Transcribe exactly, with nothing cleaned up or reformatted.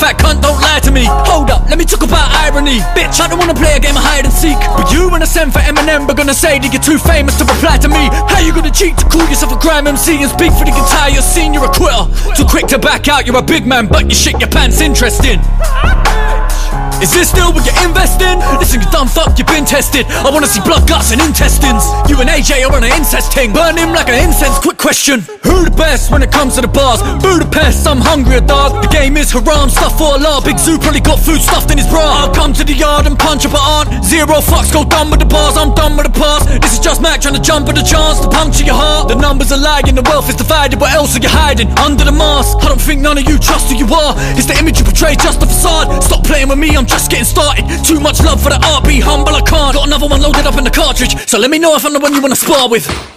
fat cunt, don't lie to me. Hold up, let me talk about irony. Bitch, I don't wanna play a game of hide and seek, but you and a send for Eminem are gonna say that you're too famous to reply to me. How you gonna cheat to call yourself a grime M C and speak for the entire scene? You're a quitter, too quick to back out. You're a big man, but you shit your pants interesting. Is this still what you're investing? Listen, you dumb fuck, you've been tested. I wanna see blood, guts and intestines. You and A J are on an incest ting. Burn him like an incense, quick question. Who the best when it comes to the bars? Budapest, I'm hungrier, dog. The game is haram, stuff for Allah. Big Zoo probably got food stuffed in his bra. I'll come to the yard and punch up a aunt. Zero fucks, go dumb with the bars, I'm done with the past. This is just Mac trying to jump at the chance to puncture your heart. The numbers are lying, the wealth is divided. What else are you hiding? Under the mask, I don't think none of you trust who you are. It's the image you portray, just the facade. Stop playing with me, I'm just getting started. Too much love for the art, be humble, I can't. Got another one loaded up in the cartridge, so let me know if I'm the one you wanna spar with.